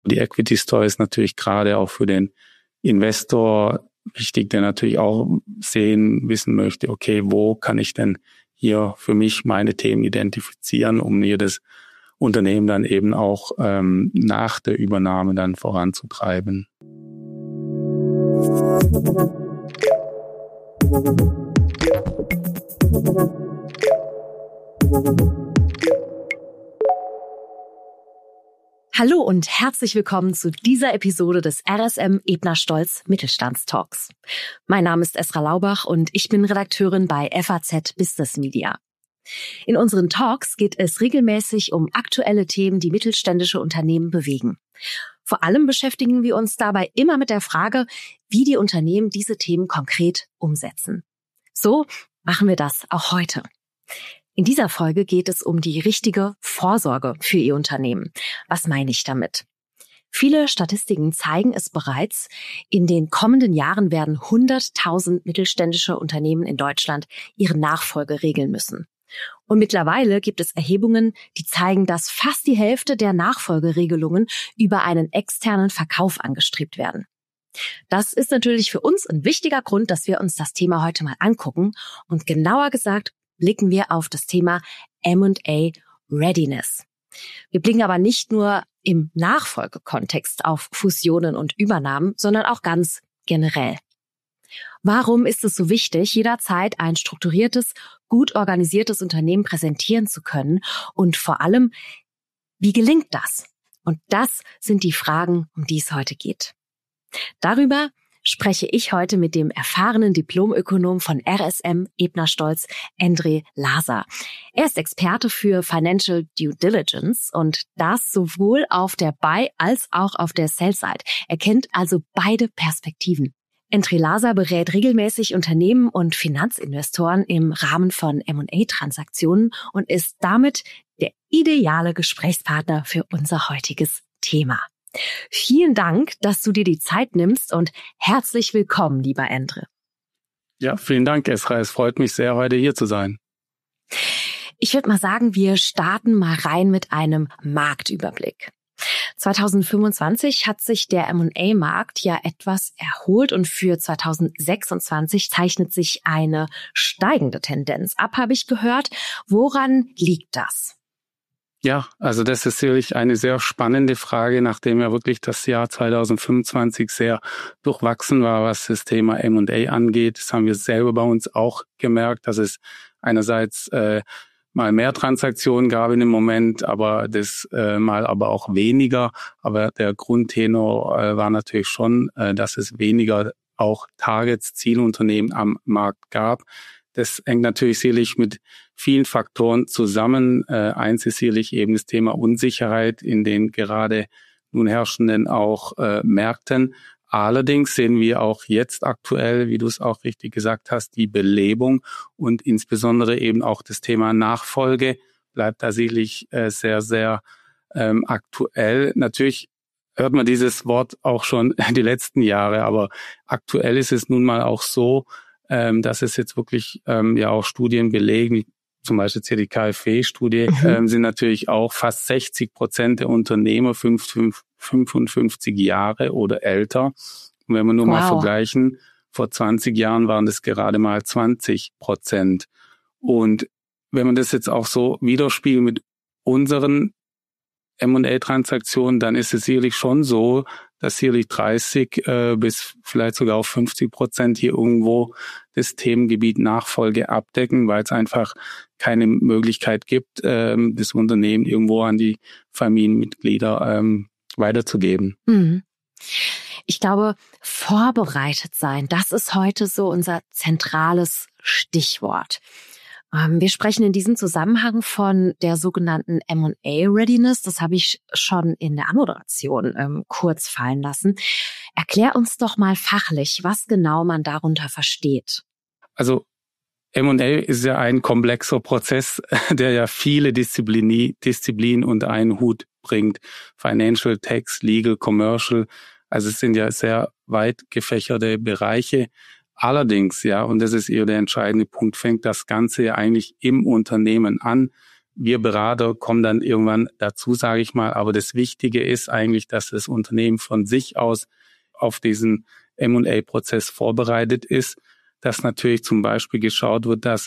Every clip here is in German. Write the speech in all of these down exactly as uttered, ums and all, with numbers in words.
Die Equity Story ist natürlich gerade auch für den Investor wichtig, der natürlich auch sehen, wissen möchte, okay, wo kann ich denn hier für mich meine Themen identifizieren, um mir das Unternehmen dann eben auch ähm, nach der Übernahme dann voranzutreiben. Hallo und herzlich willkommen zu dieser Episode des R S M Ebner Stolz Mittelstandstalks. Mein Name ist Esra Laubach und ich bin Redakteurin bei F A Z Business Media. In unseren Talks geht es regelmäßig um aktuelle Themen, die mittelständische Unternehmen bewegen. Vor allem beschäftigen wir uns dabei immer mit der Frage, wie die Unternehmen diese Themen konkret umsetzen. So machen wir das auch heute. In dieser Folge geht es um die richtige Vorsorge für Ihr Unternehmen. Was meine ich damit? Viele Statistiken zeigen es bereits. In den kommenden Jahren werden hunderttausend mittelständische Unternehmen in Deutschland ihre Nachfolge regeln müssen. Und mittlerweile gibt es Erhebungen, die zeigen, dass fast die Hälfte der Nachfolgeregelungen über einen externen Verkauf angestrebt werden. Das ist natürlich für uns ein wichtiger Grund, dass wir uns das Thema heute mal angucken. Und genauer gesagt blicken wir auf das Thema M und A Readiness. Wir blicken aber nicht nur im Nachfolgekontext auf Fusionen und Übernahmen, sondern auch ganz generell. Warum ist es so wichtig, jederzeit ein strukturiertes, gut organisiertes Unternehmen präsentieren zu können? Und vor allem, wie gelingt das? Und das sind die Fragen, um die es heute geht. Darüber spreche ich heute mit dem erfahrenen Diplomökonom von R S M Ebner Stolz, Endre Laser. Er ist Experte für Financial Due Diligence und das sowohl auf der Buy- als auch auf der Sell-Side. Er kennt also beide Perspektiven. Endre Laser berät regelmäßig Unternehmen und Finanzinvestoren im Rahmen von M und A-Transaktionen und ist damit der ideale Gesprächspartner für unser heutiges Thema. Vielen Dank, dass du dir die Zeit nimmst und herzlich willkommen, lieber Endre. Ja, vielen Dank, Esra. Es freut mich sehr, heute hier zu sein. Ich würde mal sagen, wir starten mal rein mit einem Marktüberblick. zwanzig fünfundzwanzig hat sich der M und A-Markt ja etwas erholt und für zwanzig sechsundzwanzig zeichnet sich eine steigende Tendenz ab, habe ich gehört. Woran liegt das? Ja, also das ist sicherlich eine sehr spannende Frage, nachdem ja wirklich das Jahr zwanzig fünfundzwanzig sehr durchwachsen war, was das Thema M und A angeht. Das haben wir selber bei uns auch gemerkt, dass es einerseits äh, mal mehr Transaktionen gab in dem Moment, aber das äh, mal aber auch weniger. Aber der Grundtenor äh, war natürlich schon, äh, dass es weniger auch Targets, Zielunternehmen am Markt gab. Das hängt natürlich sicherlich mit vielen Faktoren zusammen. Äh, eins ist sicherlich eben das Thema Unsicherheit in den gerade nun herrschenden auch äh, Märkten. Allerdings sehen wir auch jetzt aktuell, wie du es auch richtig gesagt hast, die Belebung und insbesondere eben auch das Thema Nachfolge bleibt da sicherlich äh, sehr, sehr ähm, aktuell. Natürlich hört man dieses Wort auch schon die letzten Jahre, aber aktuell ist es nun mal auch so, ähm, dass es jetzt wirklich ähm, ja auch Studien belegen, zum Beispiel jetzt hier die K f W-Studie, mhm. ähm, sind natürlich auch fast sechzig Prozent der Unternehmer fünfundfünfzig Jahre oder älter. Und wenn wir nur wow. mal vergleichen, vor zwanzig Jahren waren das gerade mal zwanzig Prozent. Und wenn man das jetzt auch so widerspiegelt mit unseren M und A-Transaktionen, dann ist es sicherlich schon so, dass sicherlich dreißig äh, bis vielleicht sogar auf fünfzig Prozent hier irgendwo das Themengebiet Nachfolge abdecken, weil es einfach keine Möglichkeit gibt, ähm, das Unternehmen irgendwo an die Familienmitglieder ähm, weiterzugeben. Mhm. Ich glaube, vorbereitet sein, das ist heute so unser zentrales Stichwort. Wir sprechen in diesem Zusammenhang von der sogenannten M und A Readiness. Das habe ich schon in der Anmoderation ähm, kurz fallen lassen. Erklär uns doch mal fachlich, was genau man darunter versteht. Also M und A ist ja ein komplexer Prozess, der ja viele Disziplinen Disziplinen unter einen Hut bringt. Financial, Tax, Legal, Commercial. Also es sind ja sehr weit gefächerte Bereiche. Allerdings, ja, und das ist eher der entscheidende Punkt, fängt das Ganze ja eigentlich im Unternehmen an. wir Berater kommen dann irgendwann dazu, sage ich mal. Aber das Wichtige ist eigentlich, dass das Unternehmen von sich aus auf diesen M und A-Prozess vorbereitet ist, dass natürlich zum Beispiel geschaut wird, dass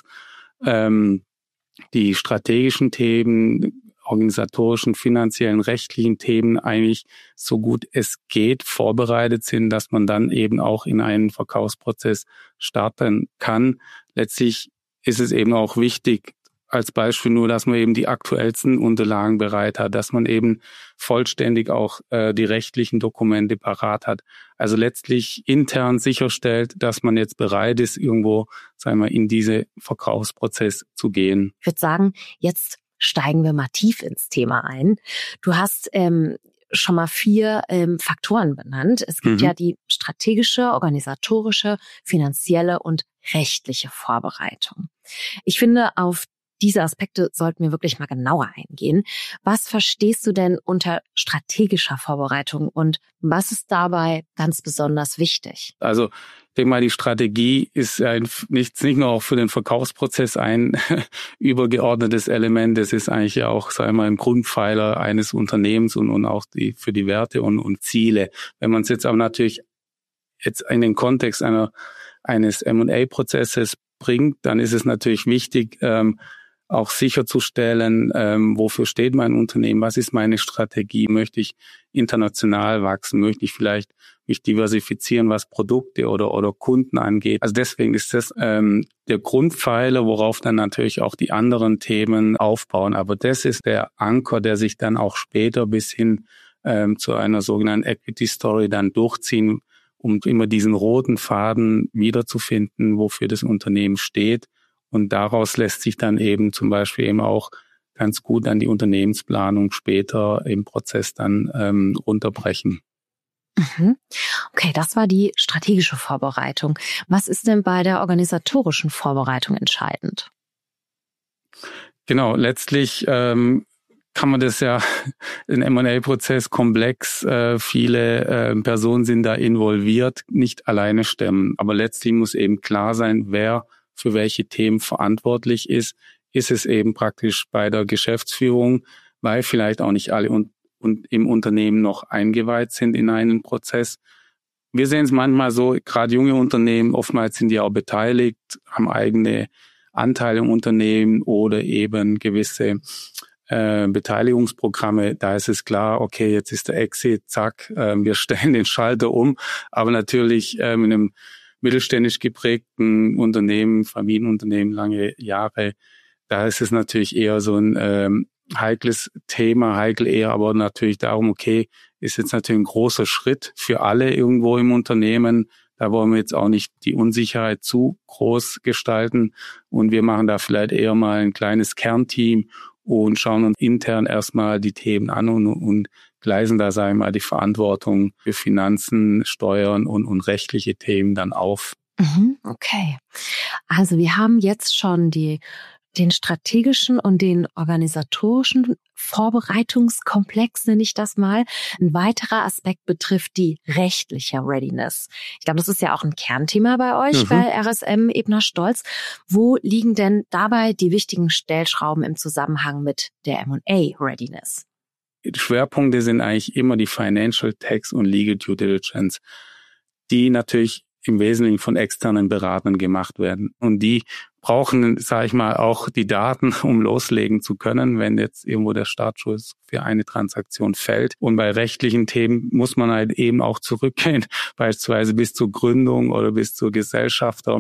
ähm, die strategischen Themen, organisatorischen, finanziellen, rechtlichen Themen eigentlich so gut es geht vorbereitet sind, dass man dann eben auch in einen Verkaufsprozess starten kann. Letztlich ist es eben auch wichtig, als Beispiel nur, dass man eben die aktuellsten Unterlagen bereit hat, dass man eben vollständig auch äh, die rechtlichen Dokumente parat hat. Also letztlich intern sicherstellt, dass man jetzt bereit ist, irgendwo, sagen wir, in diese Verkaufsprozess zu gehen. Ich würde sagen, jetzt steigen wir mal tief ins Thema ein. Du hast ähm, schon mal vier ähm, Faktoren benannt. Es gibt mhm. ja die strategische, organisatorische, finanzielle und rechtliche Vorbereitung. Ich finde, auf diese Aspekte sollten wir wirklich mal genauer eingehen. Was verstehst du denn unter strategischer Vorbereitung und was ist dabei ganz besonders wichtig? Also ich denke mal, die Strategie ist ein, nicht, nicht nur auch für den Verkaufsprozess ein übergeordnetes Element. Es ist eigentlich ja auch, sagen wir mal, ein Grundpfeiler eines Unternehmens und, und auch die, für die Werte und, und Ziele. Wenn man es jetzt aber natürlich jetzt in den Kontext einer, eines M und A-Prozesses bringt, dann ist es natürlich wichtig, ähm, auch sicherzustellen, ähm, wofür steht mein Unternehmen, was ist meine Strategie, möchte ich international wachsen, möchte ich vielleicht mich diversifizieren, was Produkte oder oder Kunden angeht. Also deswegen ist das ähm, der Grundpfeiler, worauf dann natürlich auch die anderen Themen aufbauen. Aber das ist der Anker, der sich dann auch später bis hin ähm, zu einer sogenannten Equity Story dann durchziehen, um immer diesen roten Faden wiederzufinden, wofür das Unternehmen steht. Und daraus lässt sich dann eben zum Beispiel eben auch ganz gut an die Unternehmensplanung später im Prozess dann ähm, runterbrechen. Mhm. Okay, das war die strategische Vorbereitung. Was ist denn bei der organisatorischen Vorbereitung entscheidend? Genau, letztlich ähm, kann man das ja, ein M und A-Prozess komplex, äh, viele äh, Personen sind da involviert, nicht alleine stemmen. Aber letztlich muss eben klar sein, wer für welche Themen verantwortlich ist, ist es eben praktisch bei der Geschäftsführung, weil vielleicht auch nicht alle und, und im Unternehmen noch eingeweiht sind in einen Prozess. Wir sehen es manchmal so, gerade junge Unternehmen, oftmals sind die auch beteiligt, haben eigene Anteile im Unternehmen oder eben gewisse äh, Beteiligungsprogramme. Da ist es klar, okay, jetzt ist der Exit, zack, äh, wir stellen den Schalter um. Aber natürlich äh, mit einem mittelständisch geprägten Unternehmen, Familienunternehmen, lange Jahre, da ist es natürlich eher so ein ähm, heikles Thema, heikel eher aber natürlich darum, okay, ist jetzt natürlich ein großer Schritt für alle irgendwo im Unternehmen. Da wollen wir jetzt auch nicht die Unsicherheit zu groß gestalten und wir machen da vielleicht eher mal ein kleines Kernteam und schauen uns intern erstmal die Themen an und, und gleisen da, sagen wir mal, die Verantwortung für Finanzen, Steuern und, und rechtliche Themen dann auf. Okay. Also wir haben jetzt schon die, den strategischen und den organisatorischen Vorbereitungskomplex, nenne ich das mal. Ein weiterer Aspekt betrifft die rechtliche Readiness. Ich glaube, das ist ja auch ein Kernthema bei euch, mhm. bei R S M Ebner Stolz. Wo liegen denn dabei die wichtigen Stellschrauben im Zusammenhang mit der M und A Readiness? Die Schwerpunkte sind eigentlich immer die Financial, Tax und Legal Due Diligence, die natürlich im Wesentlichen von externen Beratern gemacht werden. Und die brauchen, sage ich mal, auch die Daten, um loslegen zu können, wenn jetzt irgendwo der Startschuss für eine Transaktion fällt. Und bei rechtlichen Themen muss man halt eben auch zurückgehen, beispielsweise bis zur Gründung oder bis zur Gesellschafter,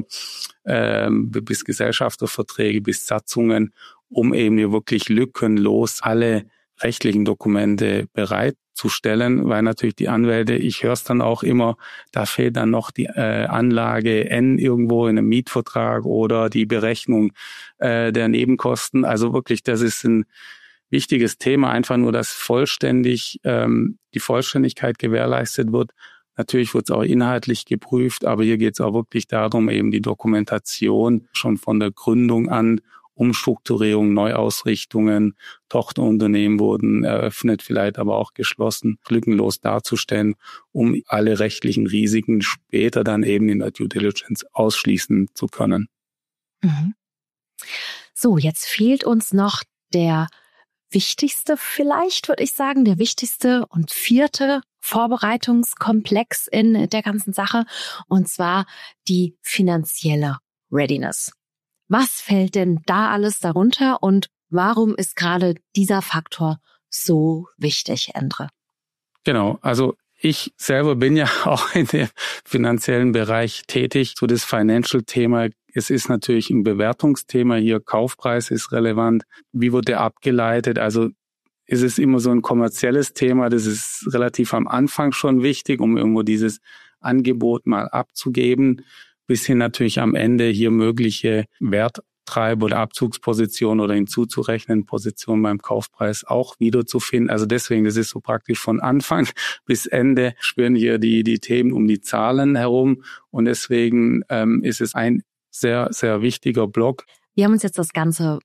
ähm, bis Gesellschafterverträge, bis Satzungen, um eben hier wirklich lückenlos alle rechtlichen Dokumente bereitzustellen, weil natürlich die Anwälte, ich höre es dann auch immer, da fehlt dann noch die äh, Anlage N irgendwo in einem Mietvertrag oder die Berechnung äh, der Nebenkosten. Also wirklich, das ist ein wichtiges Thema, einfach nur, dass vollständig ähm, die Vollständigkeit gewährleistet wird. Natürlich wird es auch inhaltlich geprüft, aber hier geht es auch wirklich darum, eben die Dokumentation schon von der Gründung an, Umstrukturierung, Neuausrichtungen, Tochterunternehmen wurden eröffnet, vielleicht aber auch geschlossen, lückenlos darzustellen, um alle rechtlichen Risiken später dann eben in der Due Diligence ausschließen zu können. Mhm. So, jetzt fehlt uns noch der wichtigste, vielleicht würde ich sagen, der wichtigste und vierte Vorbereitungskomplex in der ganzen Sache, und zwar die finanzielle Readiness. Was fällt denn da alles darunter und warum ist gerade dieser Faktor so wichtig, Endre? Genau, also ich selber bin ja auch in dem finanziellen Bereich tätig. So das Financial-Thema, es ist natürlich ein Bewertungsthema hier, Kaufpreis ist relevant. Wie wird der abgeleitet? Also ist es immer so ein kommerzielles Thema, das ist relativ am Anfang schon wichtig, um irgendwo dieses Angebot mal abzugeben, bis hin natürlich am Ende hier mögliche Werttreiber oder Abzugspositionen oder hinzuzurechnen Positionen beim Kaufpreis auch wiederzufinden. Also deswegen, das ist so praktisch von Anfang bis Ende schwirren hier die die Themen um die Zahlen herum, und deswegen ähm, ist es ein sehr, sehr wichtiger Block. Wir haben uns jetzt das ganze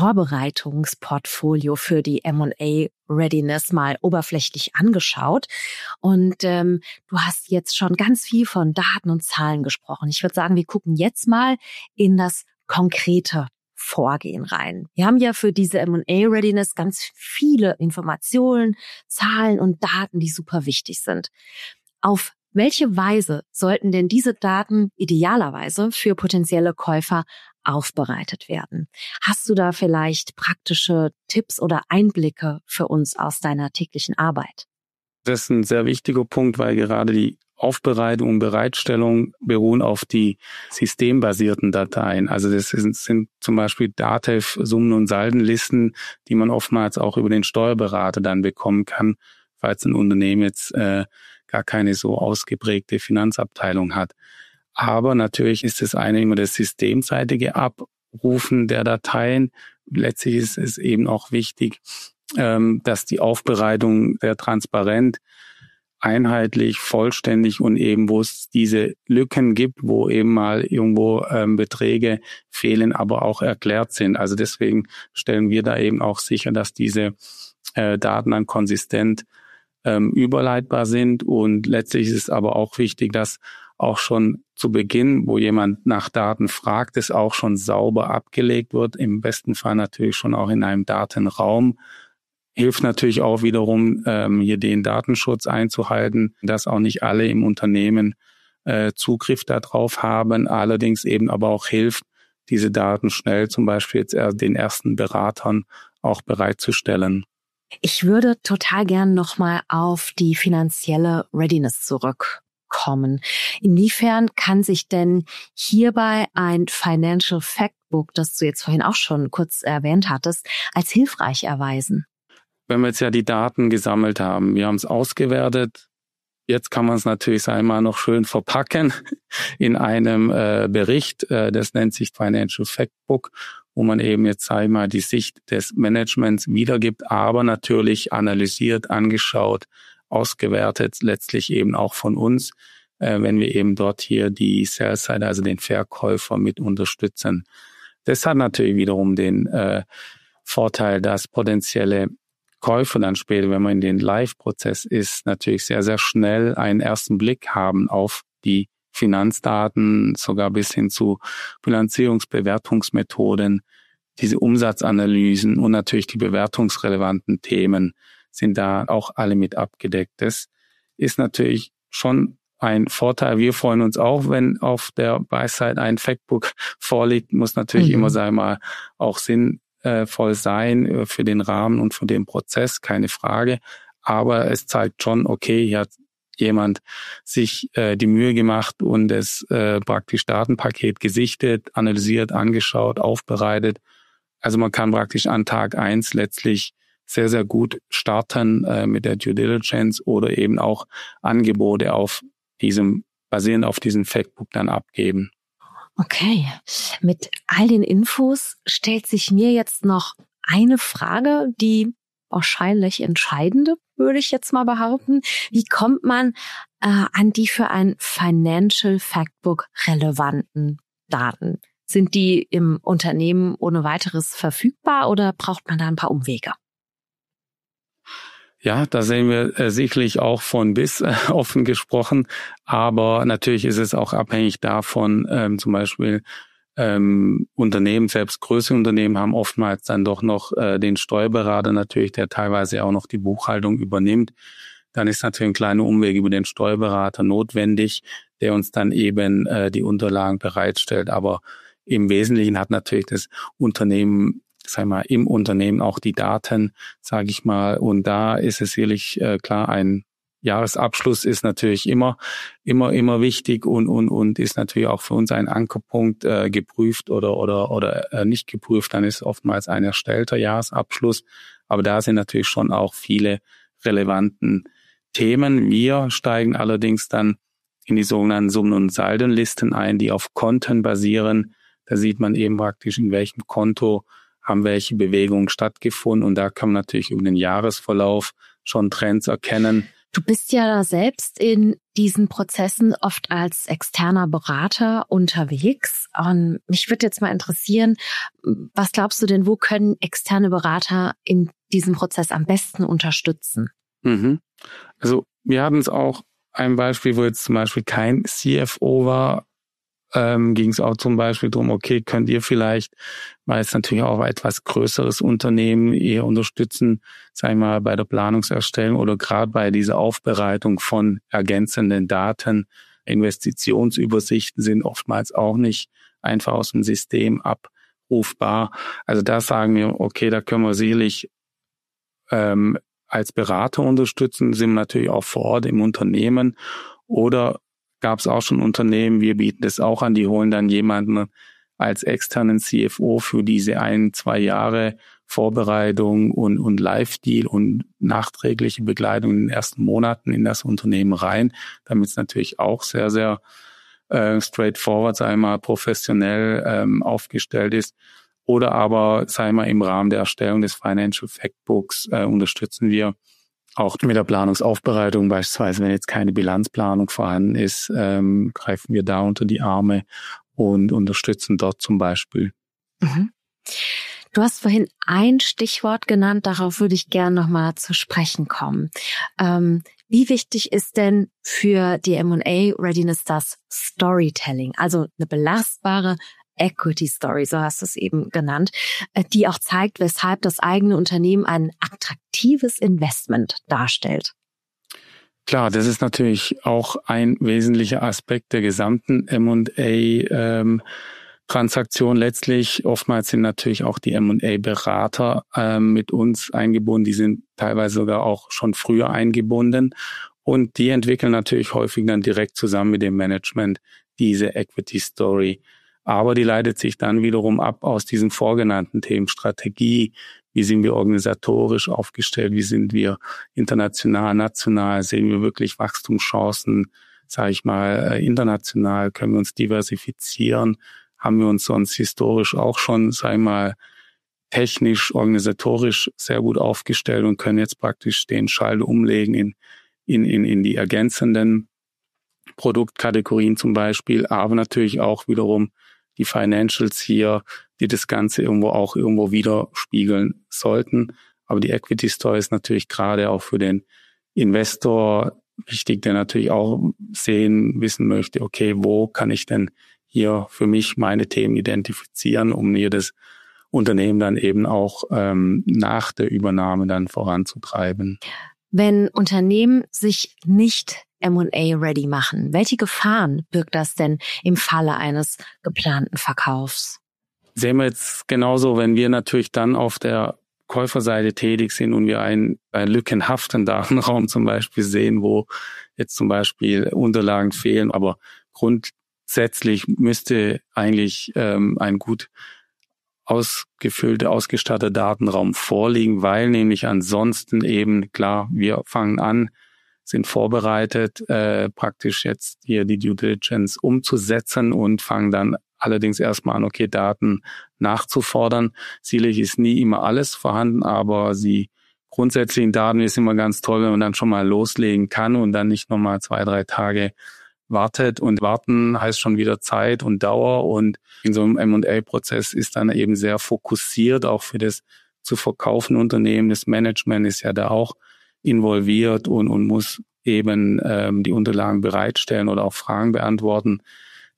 Vorbereitungsportfolio für die M und A Readiness mal oberflächlich angeschaut. Und ähm, du hast jetzt schon ganz viel von Daten und Zahlen gesprochen. Ich würde sagen, wir gucken jetzt mal in das konkrete Vorgehen rein. Wir haben ja für diese M und A Readiness ganz viele Informationen, Zahlen und Daten, die super wichtig sind. Auf welche Weise sollten denn diese Daten idealerweise für potenzielle Käufer aufbereitet werden? Hast du da vielleicht praktische Tipps oder Einblicke für uns aus deiner täglichen Arbeit? Das ist ein sehr wichtiger Punkt, weil gerade die Aufbereitung und Bereitstellung beruhen auf die systembasierten Dateien. Also das sind, sind zum Beispiel Datev, Summen- und Saldenlisten, die man oftmals auch über den Steuerberater dann bekommen kann, falls ein Unternehmen jetzt äh, gar keine so ausgeprägte Finanzabteilung hat. Aber natürlich ist das eine immer das systemseitige Abrufen der Dateien. Letztlich ist es eben auch wichtig, dass die Aufbereitung sehr transparent, einheitlich, vollständig und eben, wo es diese Lücken gibt, wo eben mal irgendwo ähm, Beträge fehlen, aber auch erklärt sind. Also deswegen stellen wir da eben auch sicher, dass diese äh, Daten dann konsistent ähm, überleitbar sind. Und letztlich ist es aber auch wichtig, dass auch schon zu Beginn, wo jemand nach Daten fragt, es auch schon sauber abgelegt wird. Im besten Fall natürlich schon auch in einem Datenraum. Hilft natürlich auch wiederum, ähm, hier den Datenschutz einzuhalten, dass auch nicht alle im Unternehmen äh, Zugriff darauf haben. Allerdings eben aber auch hilft, diese Daten schnell zum Beispiel jetzt äh, den ersten Beratern auch bereitzustellen. Ich würde total gern nochmal auf die finanzielle Readiness zurückkommen. Inwiefern kann sich denn hierbei ein Financial Factbook, das du jetzt vorhin auch schon kurz erwähnt hattest, als hilfreich erweisen? Wenn wir jetzt ja die Daten gesammelt haben, wir haben es ausgewertet, jetzt kann man es natürlich einmal noch schön verpacken in einem äh, Bericht, äh, das nennt sich Financial Factbook, wo man eben jetzt, sag ich mal, die Sicht des Managements wiedergibt, aber natürlich analysiert, angeschaut, ausgewertet, letztlich eben auch von uns, äh, wenn wir eben dort hier die Sales-Seite, also den Verkäufer mit unterstützen. Das hat natürlich wiederum den äh, Vorteil, dass potenzielle Käufer dann später, wenn man in den Live-Prozess ist, natürlich sehr, sehr schnell einen ersten Blick haben auf die Finanzdaten, sogar bis hin zu Bilanzierungsbewertungsmethoden, diese Umsatzanalysen und natürlich die bewertungsrelevanten Themen sind da auch alle mit abgedeckt. Das ist natürlich schon ein Vorteil. Wir freuen uns auch, wenn auf der Buy-Side ein Factbook vorliegt, muss natürlich mhm. immer, sagen wir mal, auch Sinn voll sein für den Rahmen und für den Prozess, keine Frage. Aber es zeigt schon, okay, hier hat jemand sich äh, die Mühe gemacht und das äh, praktisch Datenpaket gesichtet, analysiert, angeschaut, aufbereitet. Also man kann praktisch an Tag eins letztlich sehr, sehr gut starten äh, mit der Due Diligence oder eben auch Angebote auf diesem, basierend auf diesem Factbook dann abgeben. Okay, mit all den Infos stellt sich mir jetzt noch eine Frage, die wahrscheinlich entscheidende, würde ich jetzt mal behaupten. Wie kommt man äh, an die für ein Financial Factbook relevanten Daten? Sind die im Unternehmen ohne weiteres verfügbar oder braucht man da ein paar Umwege? Ja, da sehen wir äh, sicherlich auch von bis äh, offen gesprochen, aber natürlich ist es auch abhängig davon, ähm, zum Beispiel ähm, Unternehmen, selbst größere Unternehmen, haben oftmals dann doch noch äh, den Steuerberater natürlich, der teilweise auch noch die Buchhaltung übernimmt. Dann ist natürlich ein kleiner Umweg über den Steuerberater notwendig, der uns dann eben äh, die Unterlagen bereitstellt. Aber im Wesentlichen hat natürlich das Unternehmen, sag ich mal, im Unternehmen auch die Daten, sage ich mal. Und da ist es sicherlich äh, klar, ein Jahresabschluss ist natürlich immer, immer, immer wichtig und und und ist natürlich auch für uns ein Ankerpunkt, äh, geprüft oder oder oder äh, nicht geprüft. Dann ist oftmals ein erstellter Jahresabschluss. Aber da sind natürlich schon auch viele relevanten Themen. Wir steigen allerdings dann in die sogenannten Summen- und Saldenlisten ein, die auf Konten basieren. Da sieht man eben praktisch, in welchem Konto haben welche Bewegungen stattgefunden. Und da kann man natürlich über den Jahresverlauf schon Trends erkennen. Du bist ja da selbst in diesen Prozessen oft als externer Berater unterwegs. Und mich würde jetzt mal interessieren, was glaubst du denn, wo können externe Berater in diesem Prozess am besten unterstützen? Mhm. Also wir hatten es auch ein Beispiel, wo jetzt zum Beispiel kein C F O war, ähm, ging es auch zum Beispiel darum, okay, könnt ihr vielleicht, weil es natürlich auch etwas größeres Unternehmen eher unterstützen, sagen wir mal, bei der Planungserstellung oder gerade bei dieser Aufbereitung von ergänzenden Daten. Investitionsübersichten sind oftmals auch nicht einfach aus dem System abrufbar. Also da sagen wir, okay, da können wir sicherlich ähm, als Berater unterstützen, sind wir natürlich auch vor Ort im Unternehmen. Oder gab es auch schon Unternehmen, wir bieten das auch an, die holen dann jemanden als externen C F O für diese ein, zwei Jahre Vorbereitung und, und Live-Deal und nachträgliche Begleitung in den ersten Monaten in das Unternehmen rein, damit es natürlich auch sehr, sehr äh, straightforward, sagen wir mal, professionell ähm, aufgestellt ist. Oder aber, sagen wir mal, im Rahmen der Erstellung des Financial Factbooks äh, unterstützen wir auch mit der Planungsaufbereitung, beispielsweise wenn jetzt keine Bilanzplanung vorhanden ist, ähm, greifen wir da unter die Arme und unterstützen dort zum Beispiel. Mhm. Du hast vorhin ein Stichwort genannt, darauf würde ich gerne nochmal zu sprechen kommen. Ähm, wie wichtig ist denn für die M und A Readiness das Storytelling, also eine belastbare Equity Story, so hast du es eben genannt, die auch zeigt, weshalb das eigene Unternehmen ein attraktives Investment darstellt? Klar, das ist natürlich auch ein wesentlicher Aspekt der gesamten M und A-Transaktion. Ähm, Letztlich, oftmals sind natürlich auch die M und A-Berater ähm, mit uns eingebunden. Die sind teilweise sogar auch schon früher eingebunden. Und die entwickeln natürlich häufig dann direkt zusammen mit dem Management diese Equity Story. Aber die leitet sich dann wiederum ab aus diesen vorgenannten Themen Strategie. Wie sind wir organisatorisch aufgestellt? Wie sind wir international, national? Sehen wir wirklich Wachstumschancen, sage ich mal, international? Können wir uns diversifizieren? Haben wir uns sonst historisch auch schon, sage ich mal, technisch, organisatorisch sehr gut aufgestellt und können jetzt praktisch den Schalter umlegen in, in, in, in die ergänzenden Produktkategorien zum Beispiel, aber natürlich auch wiederum die Financials hier, die das Ganze irgendwo auch irgendwo widerspiegeln sollten. Aber die Equity Story ist natürlich gerade auch für den Investor wichtig, der natürlich auch sehen, wissen möchte, okay, wo kann ich denn hier für mich meine Themen identifizieren, um mir das Unternehmen dann eben auch ähm, nach der Übernahme dann voranzutreiben. Wenn Unternehmen sich nicht M und A ready machen, welche Gefahren birgt das denn im Falle eines geplanten Verkaufs? Sehen wir jetzt genauso, wenn wir natürlich dann auf der Käuferseite tätig sind und wir einen, einen lückenhaften Datenraum zum Beispiel sehen, wo jetzt zum Beispiel Unterlagen fehlen, aber grundsätzlich müsste eigentlich ähm, ein gut ausgefüllter, ausgestatteter Datenraum vorliegen, weil nämlich ansonsten eben, klar, wir fangen an, sind vorbereitet, äh, praktisch jetzt hier die Due Diligence umzusetzen und fangen dann allerdings erstmal an, okay, Daten nachzufordern. Sicherlich ist nie immer alles vorhanden, aber die grundsätzlichen Daten ist immer ganz toll, wenn man dann schon mal loslegen kann und dann nicht nochmal zwei, drei Tage wartet. Und warten heißt schon wieder Zeit und Dauer. Und in so einem M und A-Prozess ist dann eben sehr fokussiert, auch für das zu verkaufende Unternehmen. Das Management ist ja da auch involviert und, und muss eben ähm, die Unterlagen bereitstellen oder auch Fragen beantworten.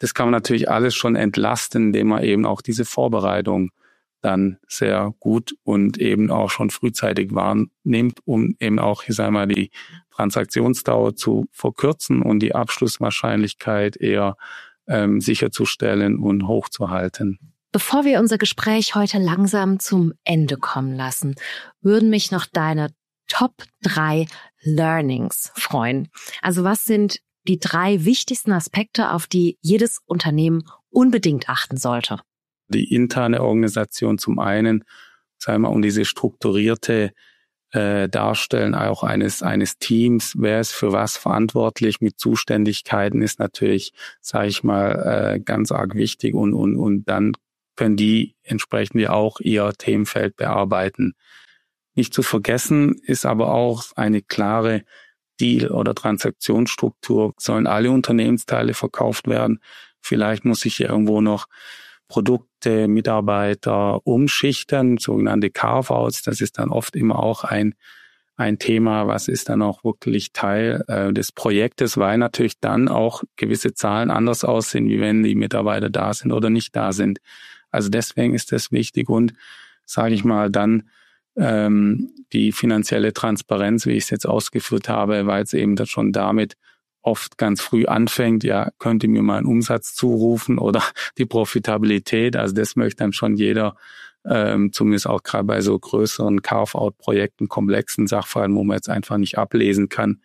das kann man natürlich alles schon entlasten, indem man eben auch diese Vorbereitung dann sehr gut und eben auch schon frühzeitig wahrnimmt, um eben auch, ich sage mal, die Transaktionsdauer zu verkürzen und die Abschlusswahrscheinlichkeit eher ähm, sicherzustellen und hochzuhalten. Bevor wir unser Gespräch heute langsam zum Ende kommen lassen, würden mich noch deine Top drei Learnings freuen. Also was sind die drei wichtigsten Aspekte, auf die jedes Unternehmen unbedingt achten sollte? Die interne Organisation zum einen, sagen wir, um diese strukturierte äh, Darstellen auch eines eines Teams, wer ist für was verantwortlich mit Zuständigkeiten, ist natürlich, sage ich mal, äh, ganz arg wichtig und und und dann können die entsprechend ja auch ihr Themenfeld bearbeiten. Nicht zu vergessen ist aber auch eine klare Deal- oder Transaktionsstruktur. Sollen alle Unternehmensteile verkauft werden? Vielleicht muss ich hier irgendwo noch Produkte, Mitarbeiter umschichten, sogenannte Carve-outs. Das ist dann oft immer auch ein ein Thema, was ist dann auch wirklich Teil äh, des Projektes, weil natürlich dann auch gewisse Zahlen anders aussehen, wie wenn die Mitarbeiter da sind oder nicht da sind. Also deswegen ist das wichtig und, sage ich mal, dann ähm, die finanzielle Transparenz, wie ich es jetzt ausgeführt habe, weil es eben das schon damit oft ganz früh anfängt, ja, könnt ihr mir mal einen Umsatz zurufen oder die Profitabilität. Also das möchte dann schon jeder, ähm, zumindest auch gerade bei so größeren Carve-out-Projekten, komplexen Sachverhalten, wo man jetzt einfach nicht ablesen kann,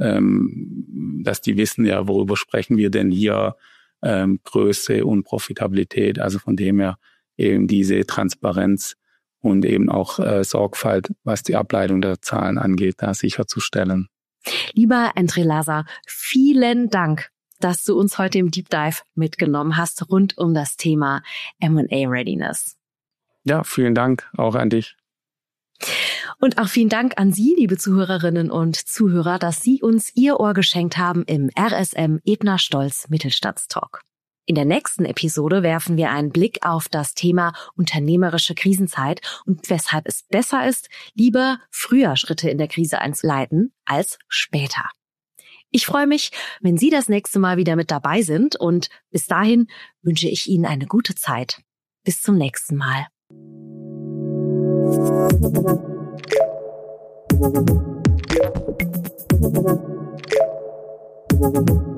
ähm, dass die wissen, ja, worüber sprechen wir denn hier, ähm, Größe und Profitabilität. Also von dem her eben diese Transparenz und eben auch äh, Sorgfalt, was die Ableitung der Zahlen angeht, da sicherzustellen. Lieber Andre Laser, vielen Dank, dass du uns heute im Deep Dive mitgenommen hast rund um das Thema M und A Readiness. Ja, vielen Dank auch an dich. Und auch vielen Dank an Sie, liebe Zuhörerinnen und Zuhörer, dass Sie uns Ihr Ohr geschenkt haben im R S M Ebner Stolz Mittelstandstalk. In der nächsten Episode werfen wir einen Blick auf das Thema unternehmerische Krisenzeit und weshalb es besser ist, lieber früher Schritte in der Krise einzuleiten als später. Ich freue mich, wenn Sie das nächste Mal wieder mit dabei sind und bis dahin wünsche ich Ihnen eine gute Zeit. Bis zum nächsten Mal. Thank you.